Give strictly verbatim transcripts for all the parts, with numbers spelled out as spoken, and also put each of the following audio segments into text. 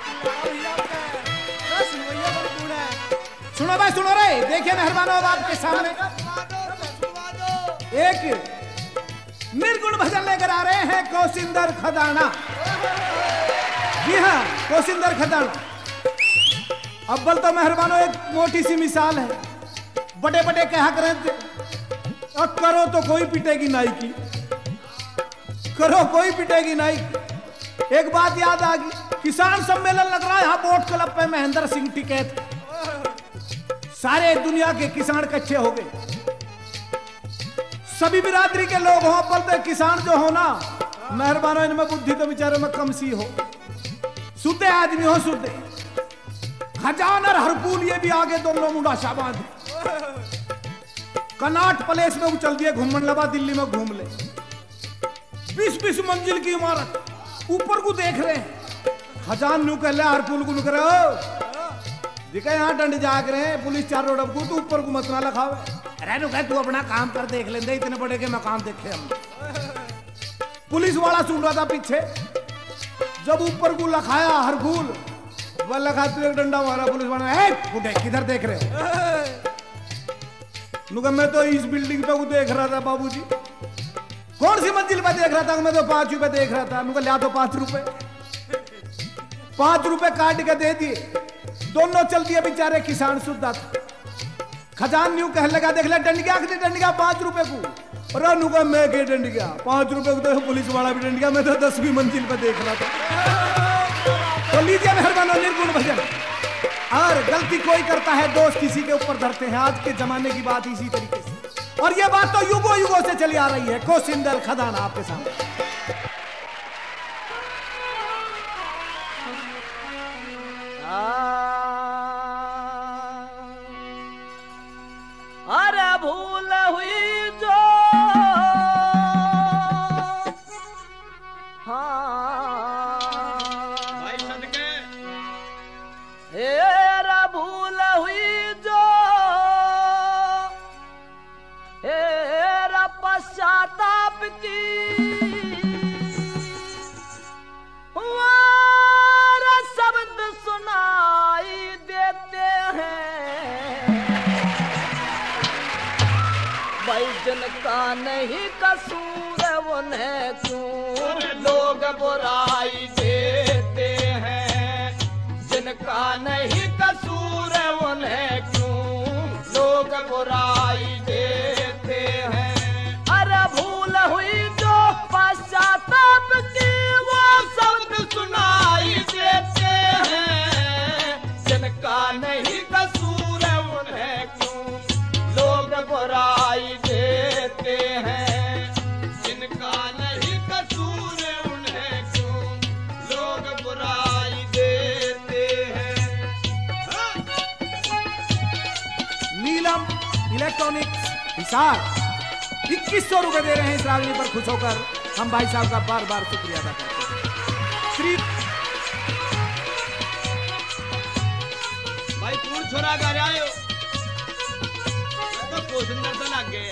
सुनो भाई सुनो रे, देखिए मेहरबान अब आपके सामने एक निर्गुण भजन लेकर आ रहे हैं कौशिंदर खदाना। जी हाँ, कौशिंदर खदाना। अव्वल तो मेहरबानो एक मोटी सी मिसाल है, बड़े बड़े कहा करें और करो तो कोई पिटेगी नाई की, करो कोई पिटेगी नाई की। एक बात याद आ गई, किसान सम्मेलन लग रहा है यहाँ बोट क्लब पे, महेंद्र सिंह टिकैत, सारे दुनिया के किसान इकट्ठे हो गए, सभी बिरादरी के लोग हो। बोलते किसान जो हो ना मेहरबानो, इनमें बुद्धि तो बेचारे में कम सी हो, सुते आदमी हो सुते। खजान और हरकूल ये भी आगे दोनों मुंडा शाबाद कनाट प्लेस में उछल दिए, घूमन लगा दिल्ली में घूम ले। बीस बीस मंजिल की इमारत, ऊपर को देख रहे हैं। खजान न्यू कह ले हरकूल को नुक रहे हो दिखा यहाँ डंड जाग रहे हैं, पुलिस चार रोड को तू ऊपर को मत ना लखावे। अरे नुका तू अपना काम कर, देख लेंगे इतने बड़े के मकाम देखे हम। पुलिस वाला सुन रहा था पीछे, जब ऊपर को लखाया हरकूल वह लखा तू एक डंडा मारा, पुलिस वाला है किधर देख रहे नुका मैं तो इस बिल्डिंग पे वो देख रहा था बाबूजी। कौन सी मंजिल पे देख रहा था? मैं तो पांच रुपए देख रहा था। नुका लिया तो पांच रुपए, पांच रुपए काट के दे दिए, दोनों चल दिए बेचारे किसान सुद्धा था। खजान न्यू कह लगा देख ले डंडिया के डंडिया पांच रुपए को, और नुका मैं के डंडिया पांच रुपए को, तो पुलिस वाला भी डंडिया, मैं तो दसवीं मंजिल पे देख रहा था। तो लीजिए मेहरबानो निर्गुण भजन। और गलती कोई करता है दोष किसी के ऊपर धरते हैं, आज के जमाने की बात इसी तरीके से, और ये बात तो युगों युगों से चली आ रही है। कौशिंदर खदाना आपके सामने। अरे भूल हुई जो हाँ भाई सदके हेरा भूल हुई जो हेरा पश्चाताप की हमारा शब्द सुनाई देते हैं। भाई जिनका नहीं कसूर उन्हें क्यों लोग बुराई देते हैं, जिनका नहीं कसूर उन्हें क्यों लोग बुराई देते हैं। अरे भूल हुई जो पश्चाताप की वो शब्द सुनाई देते हैं, जिनका नहीं कसूर उन्हें क्यों लोग बुराई देते हैं, जिनका नहीं कसूर उन्हें क्यों लोग बुराई देते हैं। नीलम इलेक्ट्रॉनिक्स हिसार इक्कीस सौ रुपए दे रहे हैं इस रागनी पर। खुश होकर हम भाई साहब का बार बार शुक्रिया अदा करते हैं। श्री भाई कौन छोरा गा रहे हो? तो कौशिंदर से लग गए।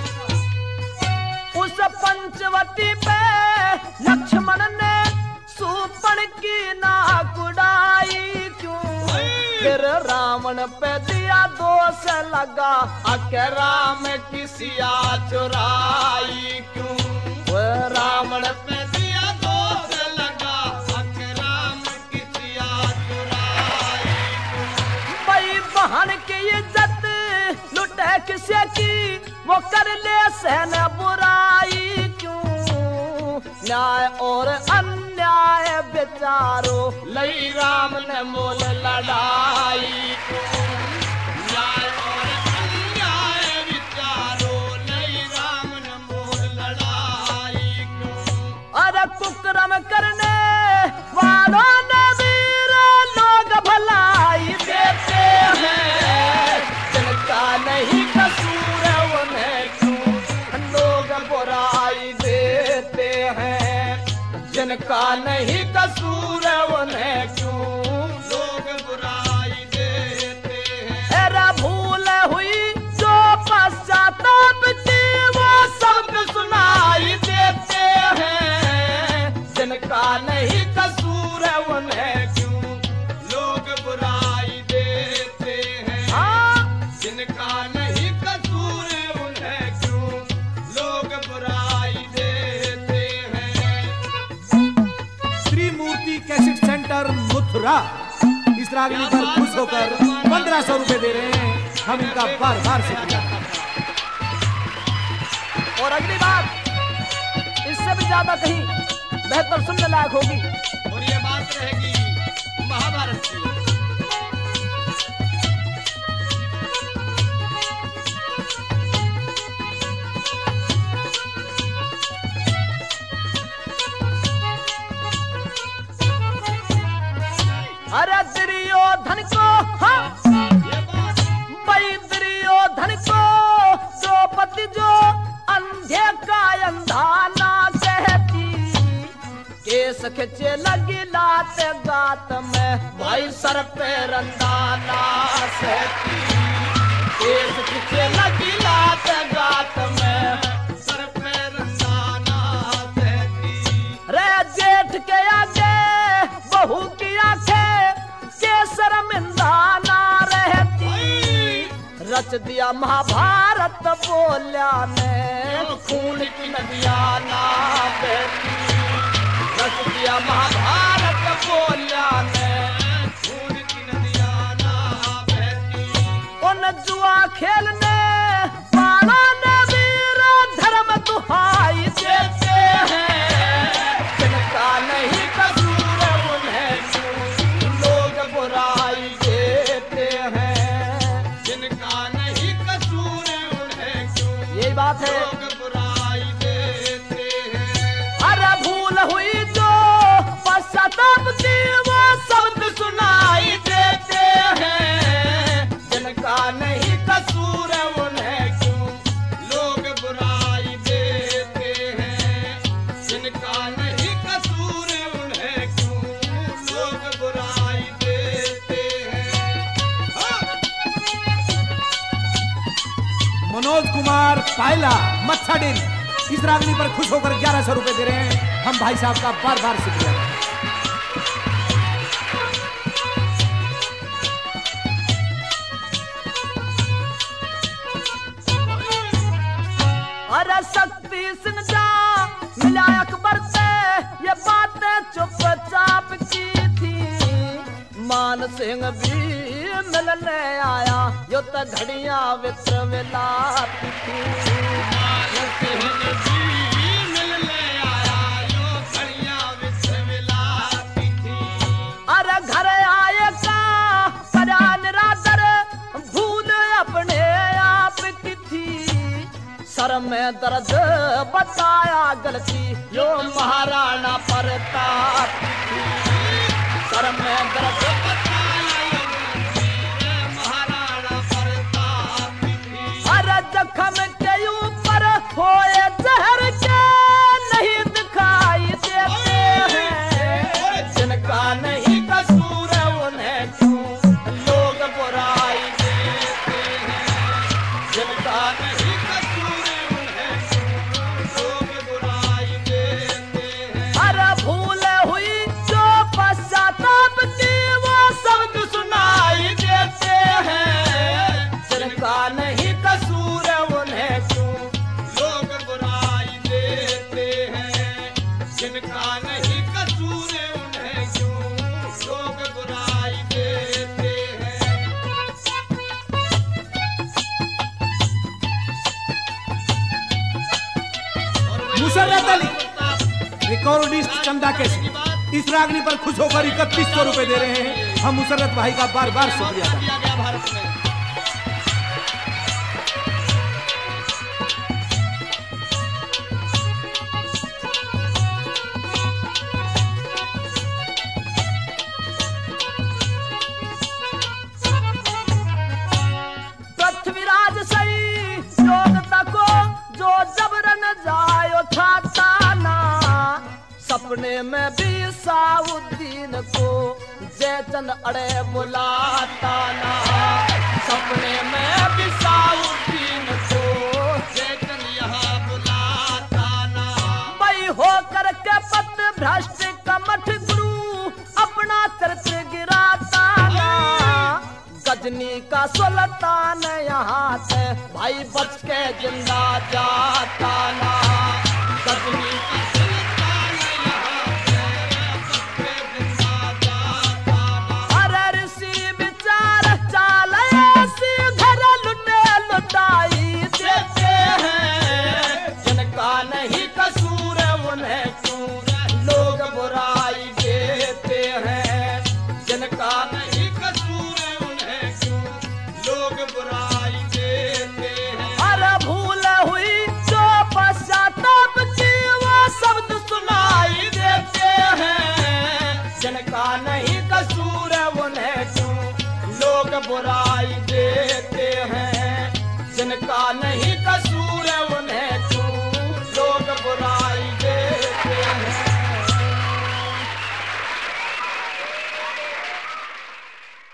उस पंचवती पे लक्ष्मण ने सुपर्ण की नाक उड़ाई क्यों, फिर रावण पे दिया दोष लगा अके राम की सिया चुराई क्यों। वो रावण पे दिया दोष लगा अके राम की सिया चुराई। भाई बहन की इज्जत लुटे किसे की, वो कर ले सहन बुराई क्यों। न्याय और अन्याय विचारो लई राम ने मोल लड़ाई क्यों। न्याय और अन्याय विचारो लई राम ने मोल लड़ाई क्यों। अरे कुकर्म करने वालों ने वीर लोग भलाई देते हैं, जिनका नहीं कसूर उन्हें क्यों लोग बुराई देते हैं, जिनका नहीं कसूर उन्हें क्यों लोग बुराई देते हैं। अरे भूल हुई जो पश्चाताप की वो शब्द सुनाई देते हैं, जिनका नहीं कसूर उन्हें क्यों बुर्रा इस रागनी पर खुश होकर पंद्रह सौ रुपए दे रहे हैं। हम इनका बार बार शुक्रिया। और अगली बात इससे भी ज्यादा कहीं बेहतर सुनने लायक होगी। और ये बात रहेगी महाभारत की। अरे दुर्योधन को हाँ भाई दुर्योधन को द्रौपदी जो अंधे का अंधा ना कहती, केस खिंचे लगी लात गात में भाई सर पे रंदाना सहती। केस खिंचे लगी लात गात में सर पे रंदाना सहती। रे जेठ के आगे बहू की आंखें के शर्मिंदा ना रहती। रच दिया महाभारत बोल्या ने खून की नदियां ना बहती। रच दिया महाभारत बोल्या ने खून की नदियां ना बहती। उन जुआ खेलने वालों ने वीर धर्म दुहाई देते हैं। जिनका नहीं कसूर उन्हें क्यों लोग बुराई देते हैं। जिनका नहीं कसूर उन्हें क्यों यही बात है। लोग बुराई देते हैं। अरे भूल हुई जो पश्चाताप की वो शब्द सुनाई देते हैं। जिनका नहीं कसूर उन्हें क्यों लोग बुराई देते हैं। जिनका नहीं कसूर उन्हें क्यों लोग बुराई देते हैं। हाँ। मनोज कुमार पायला मच्छा डेरी इस रागनी पर खुश होकर ग्यारह सौ रुपए दे रहे हैं। हम भाई साहब का बार बार शुक्रिया। अरे शक्ति सिंह जा मिला अकबर से ये बातें चुपचाप की थी। मान सिंह भी मिलने आया यो तो घड़ियां वित्र मिलाती थी। मान सिंह भी मिलने आया यो घड़ियां वित्र मिलाती थी। अरे घर आए का करा निरादर भूल अपने आप की थी। सर में दर्द बताया गलती यो महाराणा प्रताप की थी। सर में दर्द महाराणा प्रताप थी। अरे जख्म के ऊपर होए जहर के नहीं दिखाई देते हैं। जिनका नहीं कसूर उन्हें क्यों लोग बुराई देते हैं। जिनका नहीं कसूर उन्हें क्यों लोग बुराई देते हैं। अरे भूल हुई जो पश्चाताप की वो शब्द सुनाई देते हैं। जिनका नहीं कसूर उन्हें क्यों लोग बुराई देते हैं। जिनका नहीं कसूर उन्हें क्यों लोग बुराई देते हैं। और वही मुसर्रत अली प्रताप रिकॉर्डिस्ट चंदा कैसे इस रागनी पर खुश होकर इकतीस सौ रुपए दे रहे हैं। हम मुसर्रत भाई का बार बार शुक्रिया। दिया गया भारत में। पृथ्वीराज सही योग्यता को जो जबरन जायो छाता ना। सपने में भी साउद्दीन को जयचंद अड़े बुलाता ना। सपने में भी साउद्दीन को चेतन यहाँ बुलाता ना। भाई होकर के पत भ्रष्ट कमठ गुरु अपना चरित्र गिराता ना। गजनी का सुल्तान यहाँ से भाई बच के जिंदा जाता ना। गजनी का